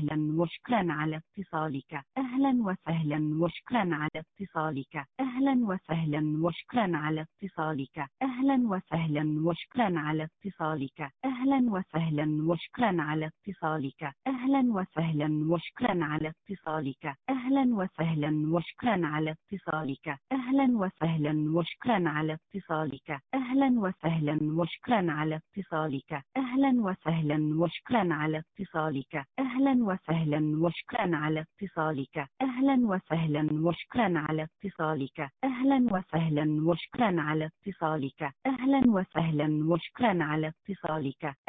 وسهلا وشكرا على اتصالك. أهلا وسهلا وشكرا على اتصالك. أهلا وسهلا وشكرا على اتصالك. أهلا وسهلا وشكرا على اتصالك. أهلا وسهلا وشكرا على اتصالك. أهلا وسهلا وشكرا على اتصالك. أهلا وسهلا وشكرا على اتصالك. أهلا وسهلا وشكرا على اتصالك. أهلا وسهلا وشكرا على اتصالك. أهلا وسهلا وشكرا على اتصالك. أهلا وسهلا وشكرا على اتصالك. أهلا وسهلا وشكرا على اتصالك. أهلا وسهلا وشكرا على اتصالك. أهلا وسهلا وشكرا على اتصالك.